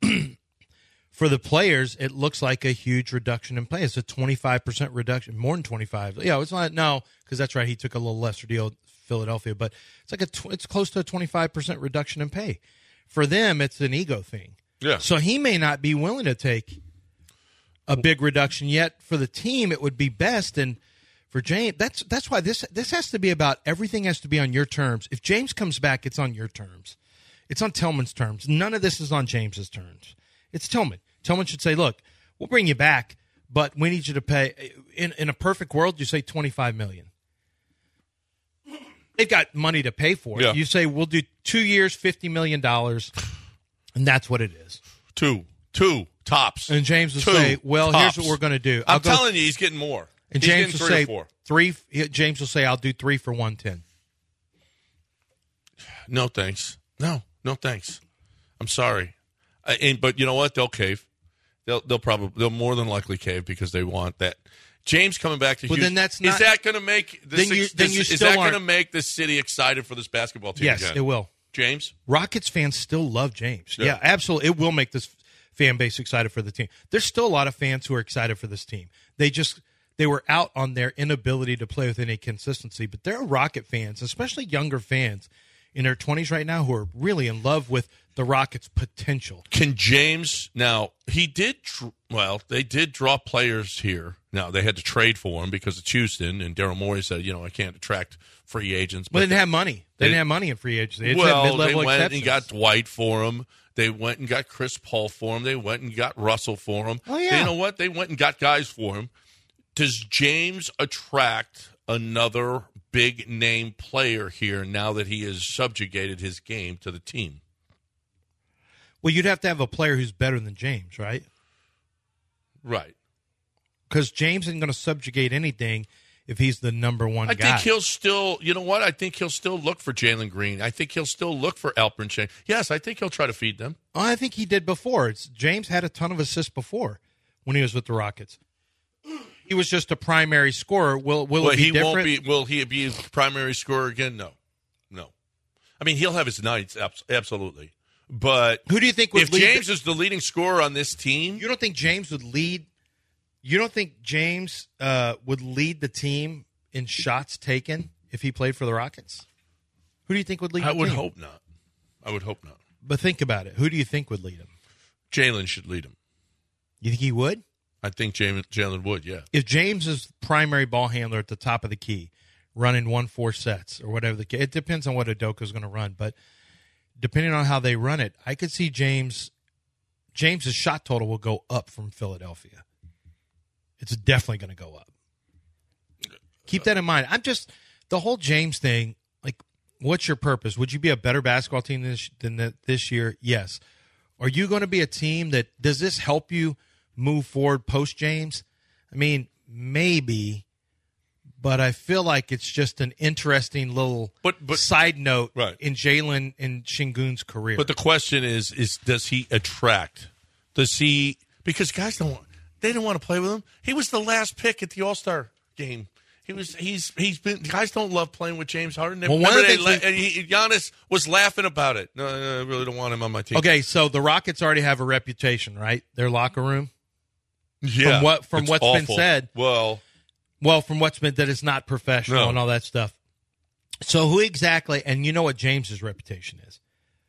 for the players, it looks like a huge reduction in pay. It's a twenty-five percent reduction, more than twenty-five. Yeah, it's not no, because that's right. He took a little lesser deal at Philadelphia, but it's like a tw- it's close to a twenty-five percent reduction in pay. For them, it's an ego thing. Yeah. So he may not be willing to take a big reduction yet. For the team, it would be best. And for James, that's that's why this this has to be about everything has to be on your terms. If James comes back, it's on your terms. It's on Tillman's terms. None of this is on James's terms. It's Tillman. Tillman should say, look, we'll bring you back, but we need you to pay. In, in a perfect world, you say twenty-five million dollars. they've got money to pay for it. Yeah. You say, we'll do two years, fifty million dollars, and that's what it is. Two. Two. Tops. And James will Two say, well, tops. here's what we're going to do. I'll I'm go, telling you, he's getting more. And he's James will three say, or four. three. James will say, I'll do three for one ten. No, thanks. No, no, thanks. I'm sorry. Uh, and, but you know what? They'll cave. They'll they'll probably they'll more than likely cave because they want that. James coming back to Well, Houston. then that's not- is that going to make this, then you- this, then you is still that going to aren't- make the city excited for this basketball team? Yes, again? it will. James? Rockets fans still love James. Yeah. Yeah. absolutely. It will make this fan base excited for the team. There's still a lot of fans who are excited for this team. They just they were out on their inability to play with any consistency. But there are Rocket fans, especially younger fans in their twenties right now, who are really in love with the Rockets' potential. Can James now? He did tr- well. They did draw players here. Now they had to trade for him because it's Houston, and Daryl Morey said, "You know, I can't attract free agents." But they didn't they, have money. They, they didn't have money in free agency. They just well, had they mid-level went exceptions. and got Dwight for him. They went and got Chris Paul for him. They went and got Russell for him. Oh, yeah. You know what? They went and got guys for him. Does James attract another big name player here now that he has subjugated his game to the team? Well, you'd have to have a player who's better than James, right? Right. Because James isn't going to subjugate anything if he's the number one I guy. think he'll still, you know what? I think he'll still look for Jalen Green. I think he'll still look for Alperen Sengun. Yes, I think he'll try to feed them. Oh, I think he did before. It's, James had a ton of assists before when he was with the Rockets. He was just a primary scorer. Will will well, it be he different? won't be. Will he be a primary scorer again? No, no. I mean, he'll have his nights, absolutely. But who do you think would if lead James the, is the leading scorer on this team? You don't think James would lead? You don't think James uh, would lead the team in shots taken if he played for the Rockets? Who do you think would lead? I the would team? hope not. I would hope not. But think about it. Who do you think would lead him? Jalen should lead him. You think he would? I think Jalen would. Yeah. If James is primary ball handler at the top of the key, running one four sets or whatever the key, it depends on what Udoka is going to run, but depending on how they run it, I could see James. James's shot total will go up from Philadelphia. It's definitely going to go up. Keep that in mind. I'm just the whole James thing. Like, what's your purpose? Would you be a better basketball team this, than the, this year? Yes. Are you going to be a team that does this help you move forward post James? I mean, maybe, but I feel like it's just an interesting little but, but, side note right. in Jalen and Sengun's career. But the question is, is does he attract? Does he? Because guys don't want, they don't want to play with him. He was the last pick at the All-Star game. He was. He's. He's been. Guys don't love playing with James Harden. Well, one of the they, things la- we- and he, Giannis was laughing about it. No, no, I really don't want him on my team. Okay, so the Rockets already have a reputation, right? Their locker room. Yeah, From what from it's what's awful. been said. Well, well, from what's been that it's not professional No. and all that stuff. So who exactly? And you know what James's reputation is.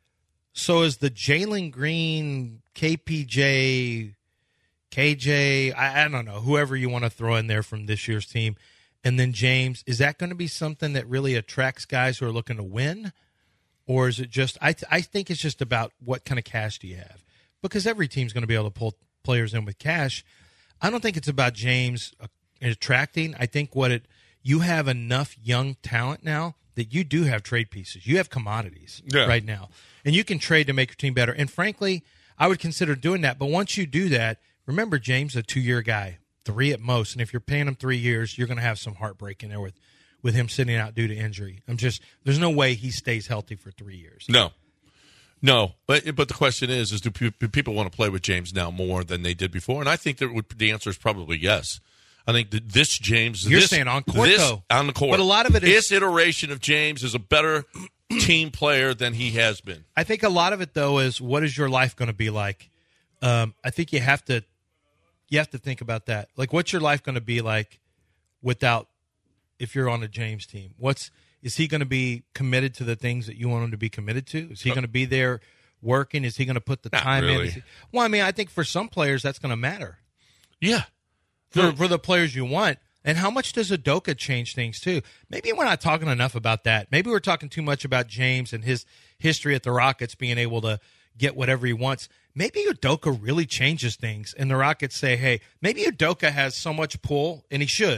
So is the Jalen Green, K P J, K J, I, I don't know, whoever you want to throw in there from this year's team, and then James, is that going to be something that really attracts guys who are looking to win? Or is it just, I, th- I think it's just about what kind of cash do you have? Because every team's going to be able to pull players in with cash. I don't think it's about James uh, attracting. I think what it, you have enough young talent now that you do have trade pieces. You have commodities Yeah. right now. And you can trade to make your team better. And frankly, I would consider doing that. But once you do that, remember James is a two-year guy, three at most. And if you're paying him three years, you're going to have some heartbreak in there with, with him sitting out due to injury. I'm just there's no way he stays healthy for three years. no, no. But but the question is, is do pe- people want to play with James now more than they did before? And I think that would, the answer is probably yes. I think that this James, You're this, saying on court, this, though. on the court, But a lot of it is- this iteration of James is a better team player than he has been. I think a lot of it though is what is your life going to be like? Um, I think you have to you have to think about that. Like, what's your life going to be like without if you're on a James team? What's is he going to be committed to the things that you want him to be committed to? Is he going to be there working? Is he going to put the Not time really. in? Is he, well, I mean, I think for some players that's going to matter. Yeah. For for the players you want. And how much does Udoka change things too? Maybe we're not talking enough about that. Maybe we're talking too much about James and his history at the Rockets being able to get whatever he wants. Maybe Udoka really changes things, and the Rockets say, hey, maybe Udoka has so much pull, and he should,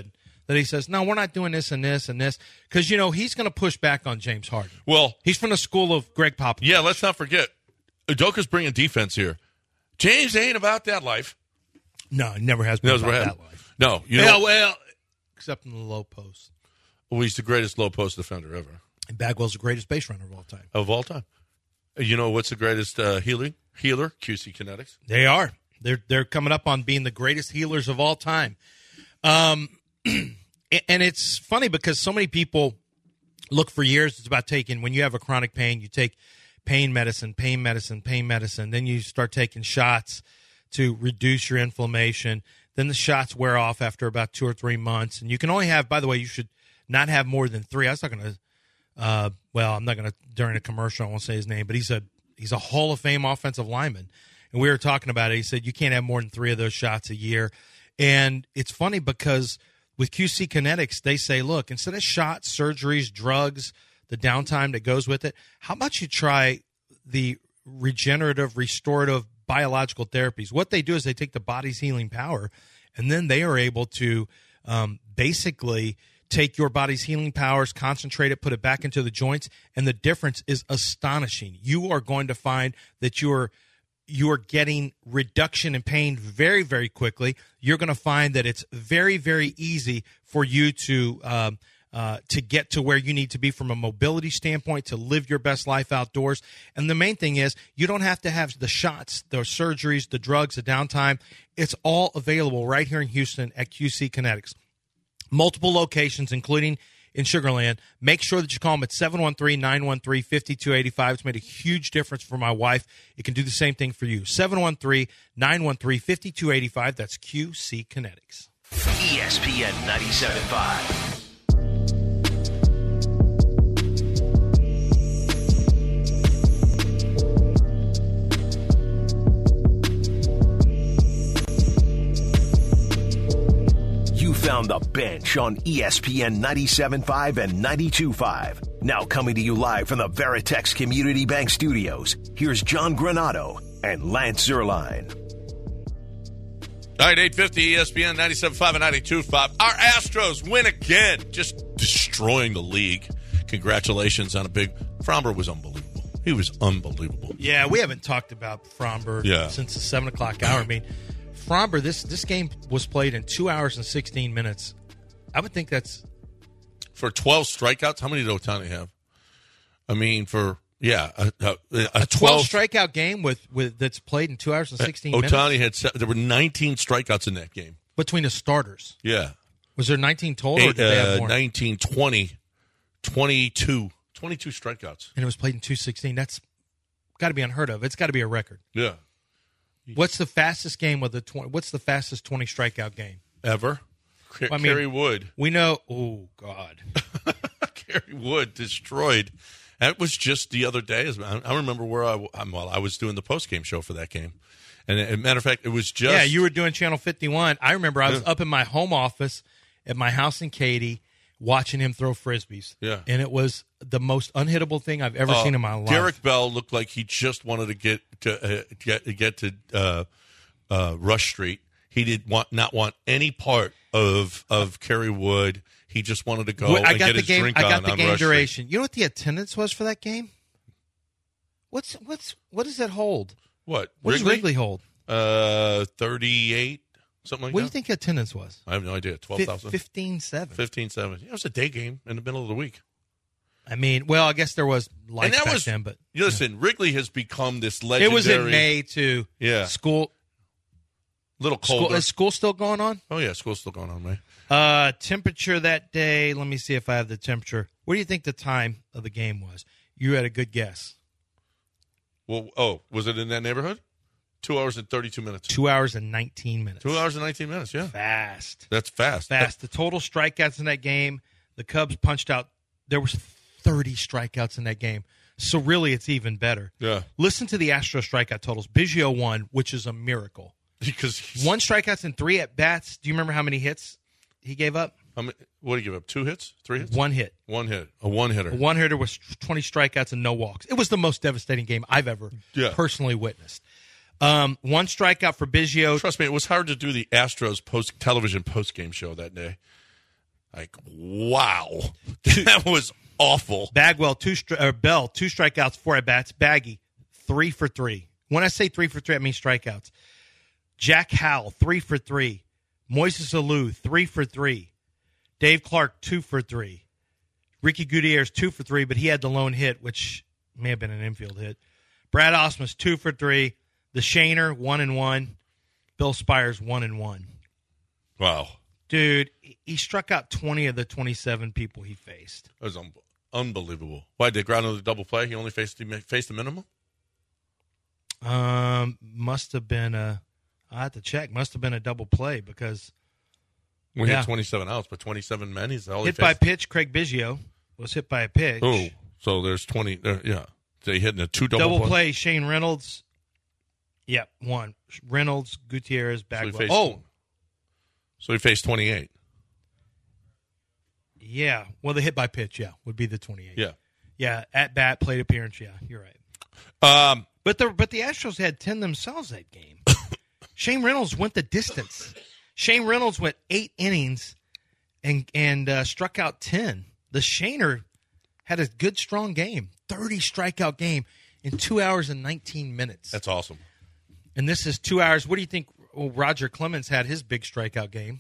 that he says, no, we're not doing this and this and this. Because, you know, he's going to push back on James Harden. Well, he's from the school of Greg Popovich. Yeah, let's not forget, Udoka's bringing defense here. James ain't about that life. No, he never has been no, about had, that life. No. You yeah, know, well, except in the low post. Well, he's the greatest low post defender ever. And Bagwell's the greatest base runner of all time. Of all time. You know what's the greatest uh, healing healer? Q C Kinetics. They are. They're they're coming up on being the greatest healers of all time. Um, and it's funny because so many people look for years. It's about taking, when you have a chronic pain, you take pain medicine, pain medicine, pain medicine. Then you start taking shots to reduce your inflammation. Then the shots wear off after about two or three months. And you can only have, by the way, you should not have more than three. I was talking to, uh, well, I'm not going to, during a commercial, I won't say his name, but he's a, he's a Hall of Fame offensive lineman. And we were talking about it. He said, you can't have more than three of those shots a year. And it's funny because with Q C Kinetics, they say, look, instead of shots, surgeries, drugs, the downtime that goes with it, how about you try the regenerative, restorative, biological therapies? What they do is they take the body's healing power, and then they are able to um, basically take your body's healing powers, concentrate it, put it back into the joints, and the difference is astonishing. You are going to find that you're you're getting reduction in pain very, very quickly. You're going to find that it's very, very easy for you to um, uh, to get to where you need to be from a mobility standpoint, to live your best life outdoors. And the main thing is you don't have to have the shots, the surgeries, the drugs, the downtime. It's all available right here in Houston at Q C Kinetics. Multiple locations, including in Sugar Land. Make sure that you call them at seven one three, nine one three, five two eight five. It's made a huge difference for my wife. It can do the same thing for you. seven one three, nine one three, five two eight five. That's Q C Kinetics. E S P N ninety-seven point five. You found the bench on E S P N ninety-seven point five and ninety-two point five. Now coming to you live from the Veritex Community Bank Studios, here's John Granado and Lance Zierlein. All right, eight fifty E S P N ninety-seven point five and ninety-two point five. Our Astros win again, just destroying the league. Congratulations on a big... Fromber was unbelievable. He was unbelievable. Yeah, we haven't talked about Fromber yeah. since the seven o'clock hour. I mean... Fromber, this this game was played in two hours and sixteen minutes. I would think that's... For twelve strikeouts, how many did Ohtani have? I mean, for, yeah, a, a, a, a twelve strikeout game with, with that's played in two hours and sixteen minutes? Ohtani had, there were nineteen strikeouts in that game. Between the starters? Yeah. Was there nineteen total, or did uh, they have more? nineteen, twenty, twenty-two, twenty-two strikeouts. And it was played in two sixteen. That's got to be unheard of. It's got to be a record. Yeah. What's the fastest game with the twenty? What's the fastest twenty strikeout game ever? Well, I mean, Kerry Wood. We know. Oh God, Kerry Wood destroyed. That was just the other day. I remember where I well, I was doing the post game show for that game, and as a matter of fact, it was just yeah. You were doing Channel fifty-one. I remember I was yeah. up in my home office at my house in Katy, watching him throw frisbees. Yeah, and it was the most unhittable thing I've ever uh, seen in my life. Derek Bell looked like he just wanted to get to uh, get get to uh, uh, Rush Street. He did want not want any part of of Kerry Wood. He just wanted to go Wait, I and got get the his game, drink I got on the on game Rush duration. Street. You know what the attendance was for that game? What's what's what does that hold? What? What Wrigley? does Wrigley hold? Uh, thirty-eight, something like what that. What do you think attendance was? I have no idea. twelve thousand. fifteen seven. fifteen seven. Yeah, it was a day game in the middle of the week. I mean, well, I guess there was lights and that back was, then, but you listen, yeah. Wrigley has become this legendary. It was in May too. Yeah, school. Little colder. School, is school still going on? Oh yeah, school's still going on, May. Uh, temperature that day. Let me see if I have the temperature. What do you think the time of the game was? You had a good guess. Well, oh, was it in that neighborhood? Two hours and thirty-two minutes. Two hours and nineteen minutes. Two hours and nineteen minutes. Yeah, fast. That's fast. Fast. The total strikeouts in that game. The Cubs punched out. There was thirty strikeouts in that game. So really, it's even better. Yeah. Listen to the Astro strikeout totals. Biggio won, which is a miracle. Because he's... one strikeouts and three at bats. Do you remember how many hits he gave up? How many, what did he give up? Two hits? Three hits? One hit. One hit. A one hitter. A one hitter was twenty strikeouts and no walks. It was the most devastating game I've ever yeah. personally witnessed. Um, one strikeout for Biggio. Trust me, it was hard to do the Astros post television post game show that day. Like, wow. That was awful. Bagwell, two stri- or Bell, two strikeouts, four at-bats. Baggy, three for three. When I say three for three, I mean strikeouts. Jack Howell, three for three. Moises Alou, three for three. Dave Clark, two for three. Ricky Gutierrez, two for three, but he had the lone hit, which may have been an infield hit. Brad Osmus, two for three. The Shaner, one and one. Bill Spires, one and one. Wow. Dude, he struck out twenty of the twenty-seven people he faced. That was un- unbelievable. Why, did Grano the double play? He only faced the, faced the minimum? Um, must have been a, I have to check, must have been a double play because. We yeah. had twenty-seven outs, but twenty-seven men. He's all hit he by faced. pitch, Craig Biggio was hit by a pitch. Oh, so there's twenty, uh, yeah. So he hitting a two double, double play. play, Shane Reynolds. Yep, one. Reynolds, Gutierrez, Bagwell. So he faced, oh. So he faced twenty-eight. Yeah. Well, the hit by pitch, yeah, would be the twenty-eight. Yeah. Yeah, at bat, plate appearance, yeah, you're right. Um, but the but the Astros had ten themselves that game. Shane Reynolds went the distance. Shane Reynolds went eight innings and and uh, struck out ten. The Shaner had a good, strong game, thirty strikeout game in two hours and nineteen minutes. That's awesome. And this is two hours. What do you think? Well, Roger Clemens had his big strikeout game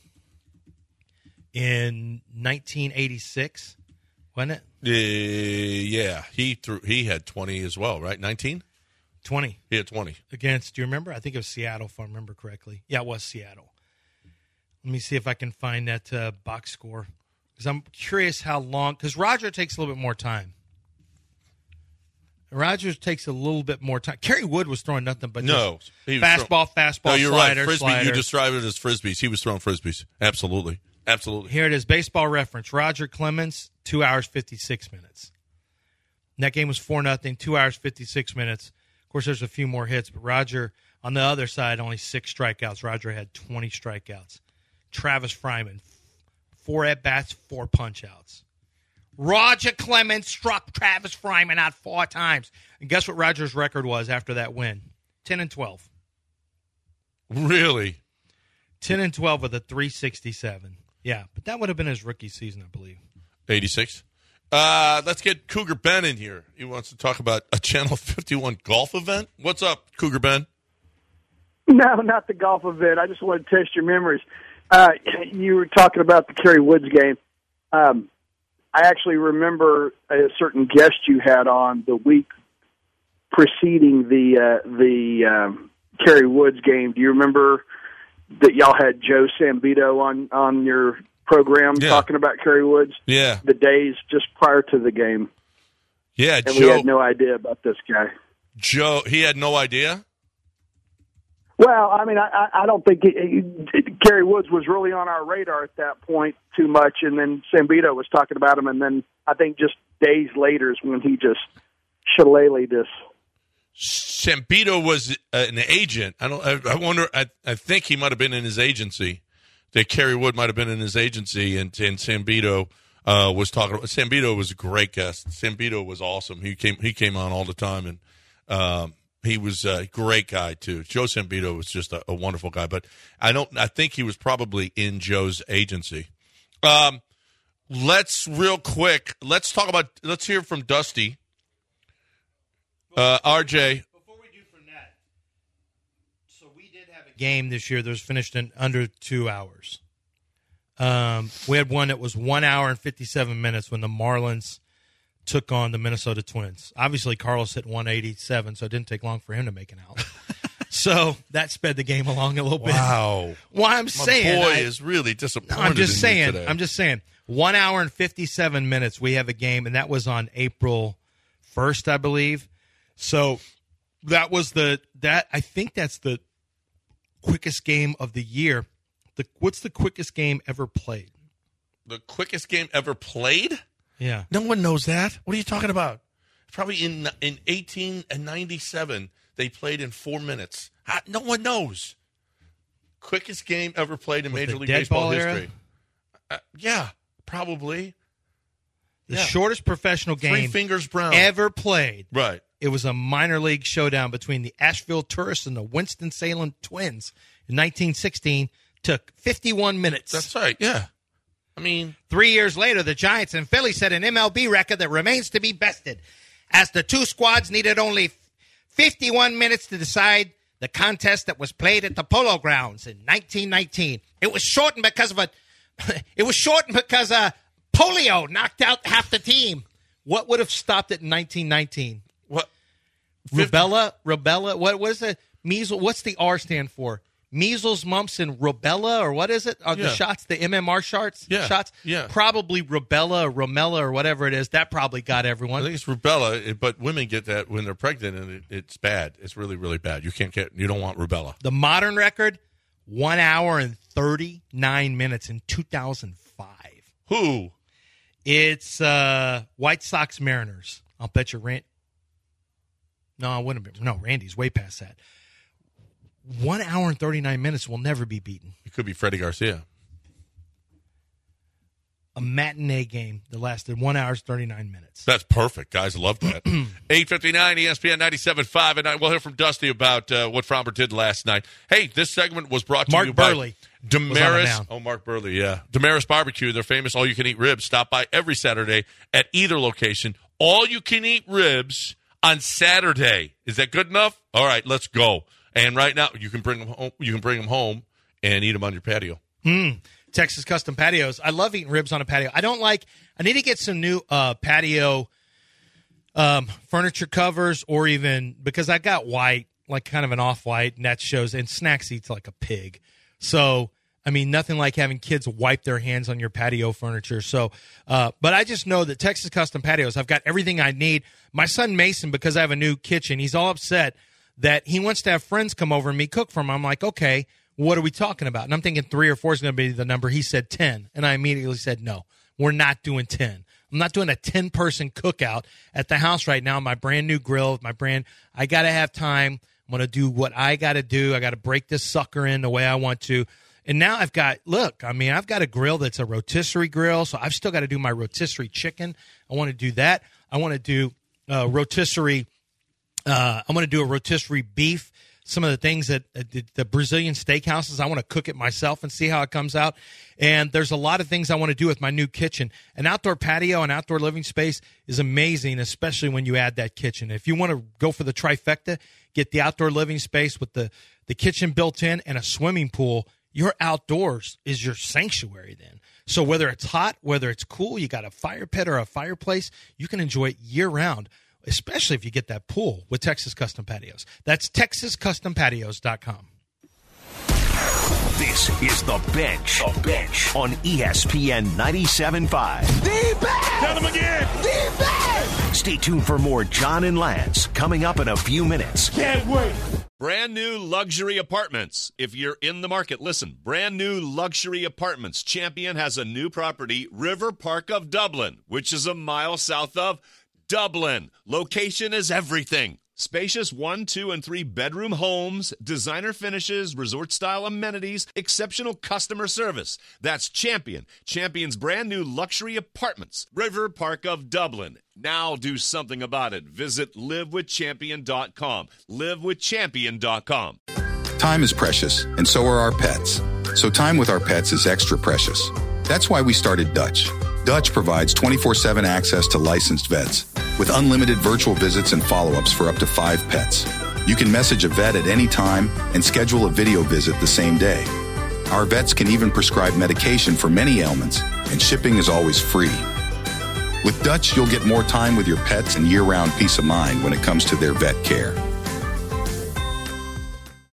in nineteen eighty-six, wasn't it? Uh, yeah, he threw. He had twenty as well, right? nineteen? twenty. He had twenty. Against, do you remember? I think it was Seattle, if I remember correctly. Yeah, it was Seattle. Let me see if I can find that uh, box score. Because I'm curious how long, because Roger takes a little bit more time. Rogers takes a little bit more time. Kerry Wood was throwing nothing but no he fastball, throw- fastball, no, you're slider, right. Frisbee, slider. you described it as frisbees. He was throwing frisbees. Absolutely. Absolutely. Here it is, baseball reference. Roger Clemens, two hours, fifty-six minutes. And that game was four nothing, two hours, fifty-six minutes. Of course, there's a few more hits, but Roger, on the other side, only six strikeouts. Roger had twenty strikeouts. Travis Fryman, four at-bats, four punch-outs. Roger Clemens struck Travis Fryman out four times. And guess what Roger's record was after that win? ten and twelve. Really? ten and twelve with a three sixty-seven. Yeah, but that would have been his rookie season, I believe. eighty-six. Uh, let's get Cougar Ben in here. He wants to talk about a Channel fifty-one golf event. What's up, Cougar Ben? No, not the golf event. I just want to test your memories. Uh, you were talking about the Kerry Woods game. Um, I actually remember a certain guest you had on the week preceding the uh, the um, Kerry Woods game. Do you remember that y'all had Joe Sambito on, on your program yeah. talking about Kerry Woods? Yeah. The days just prior to the game. Yeah, and Joe. we had no idea about this guy. Joe, he had no idea? Well, I mean, I, I don't think it, it, Kerry Woods was really on our radar at that point too much, and then Sambito was talking about him, and then I think just days later is when he just shillelagh'd us. Sambito was an agent. I don't. I, I wonder. I, I think he might have been in his agency. That Kerry Wood might have been in his agency, and, and Sambito uh, was talking. Sambito was a great guest. Sambito was awesome. He came. He came on all the time, and um, he was a great guy too. Joe Sambito was just a, a wonderful guy. But I don't. I think he was probably in Joe's agency. Um, let's real quick. Let's talk about. Let's hear from Dusty. Uh, R J. Before we do from that, so we did have a game this year that was finished in under two hours. Um, we had one that was one hour and fifty-seven minutes when the Marlins took on the Minnesota Twins. Obviously, Carlos hit one eighty-seven, so it didn't take long for him to make an out. So that sped the game along a little bit. Wow. Well, I'm My saying, boy I, is really disappointed. I'm just in saying. you today. I'm just saying. One hour and fifty-seven minutes. We have a game, and that was on April first, I believe. So that was the that I think that's the quickest game of the year. The what's the quickest game ever played? The quickest game ever played? Yeah. No one knows that. What are you talking about? Probably in in eighteen ninety-seven they played in four minutes. How, no one knows. Quickest game ever played in With Major the League dead Baseball ball history. era? Uh, yeah, probably. The Yeah. shortest professional Three game fingers brown. ever played. Right. It was a minor league showdown between the Asheville Tourists and the Winston-Salem Twins in nineteen sixteen. Took fifty-one minutes. That's right, yeah. I mean, three years later, the Giants and Philly set an M L B record that remains to be bested, as the two squads needed only fifty-one minutes to decide the contest that was played at the Polo Grounds in nineteen nineteen. It was shortened because of a. It was shortened because uh, polio knocked out half the team. What would have stopped it in nineteen nineteen? What? Rubella, rubella. What was it? Measles. What's the R stand for? Measles, mumps, and rubella, or what is it? Are Yeah. the shots, the M M R shots? Yeah. Shots? Yeah. Probably rubella or romella or whatever it is. That probably got I everyone. think it's rubella, it- but women get that when they're pregnant, and it, it's bad. It's really, really bad. You can't get. You don't want rubella. The modern record, one hour and thirty-nine minutes in two thousand five. Who? It's uh, White Sox Mariners. I'll bet you Rand. No, it wouldn't have been. No, Randy's way past that. One hour and thirty-nine minutes will never be beaten. It could be Freddie Garcia. A matinee game that lasted one hour and thirty-nine minutes. That's perfect. Guys love that. eight fifty-nine E S P N ninety-seven point five, and I, we'll hear from Dusty about uh, what Frommer did last night. Hey, this segment was brought to Mark you Burley by was on it Damaris. now. Oh, Mark Burley, yeah. Damaris Barbecue, their famous all-you-can-eat ribs. Stop by every Saturday at either location. All-you-can-eat ribs on Saturday. Is that good enough? All right, let's go. And right now, you can bring them home. You can bring them home and eat them on your patio. Mm. Texas Custom Patios. I love eating ribs on a patio. I don't like. I need to get some new uh, patio um, furniture covers, or even because I got white, like kind of an off-white, and that shows. And Snacks eats like a pig. So I mean, nothing like having kids wipe their hands on your patio furniture. So, uh, but I just know that Texas Custom Patios, I've got everything I need. My son Mason, because I have a new kitchen, he's all upset that he wants to have friends come over and me cook for him. I'm like, okay, what are we talking about? And I'm thinking three or four is going to be the number. He said ten. And I immediately said, no, we're not doing ten. I'm not doing a ten-person cookout at the house right now. My brand new grill, my brand, I got to have time. I'm going to do what I got to do. I got to break this sucker in the way I want to. And now I've got, look, I mean, I've got a grill that's a rotisserie grill, so I've still got to do my rotisserie chicken. I want to do that. I want to do uh, rotisserie, uh, I want to do a rotisserie beef. Some of the things that uh, the, the Brazilian steakhouses, I want to cook it myself and see how it comes out. And there's a lot of things I want to do with my new kitchen. An outdoor patio and outdoor living space is amazing, especially when you add that kitchen. If you want to go for the trifecta, get the outdoor living space with the, the kitchen built in and a swimming pool, your outdoors is your sanctuary then. So whether it's hot, whether it's cool, you got a fire pit or a fireplace, you can enjoy it year-round, especially if you get that pool with Texas Custom Patios. That's texas custom patios dot com. This is The Bench. The Bench on E S P N ninety-seven point five. The Bench! Tell them again! The Bench! Stay tuned for more John and Lance coming up in a few minutes. Can't wait! Brand new luxury apartments. If you're in the market, listen. Brand new luxury apartments. Champion has a new property, River Park of Dublin, which is a mile south of Dublin. Location is everything. Spacious one, two, and three bedroom homes, designer finishes, resort-style amenities, exceptional customer service. That's Champion. Champion's brand new luxury apartments, River Park of Dublin. Now do something about it. Visit live with champion dot com. live with champion dot com. Time is precious, and so are our pets. So time with our pets is extra precious. That's why we started Dutch. Dutch provides twenty-four seven access to licensed vets with unlimited virtual visits and follow-ups for up to five pets. You can message a vet at any time and schedule a video visit the same day. Our vets can even prescribe medication for many ailments, and shipping is always free. With Dutch, you'll get more time with your pets and year-round peace of mind when it comes to their vet care.